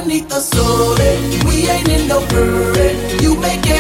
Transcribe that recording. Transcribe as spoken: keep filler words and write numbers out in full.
underneath the soil. We ain't in no hurry. You make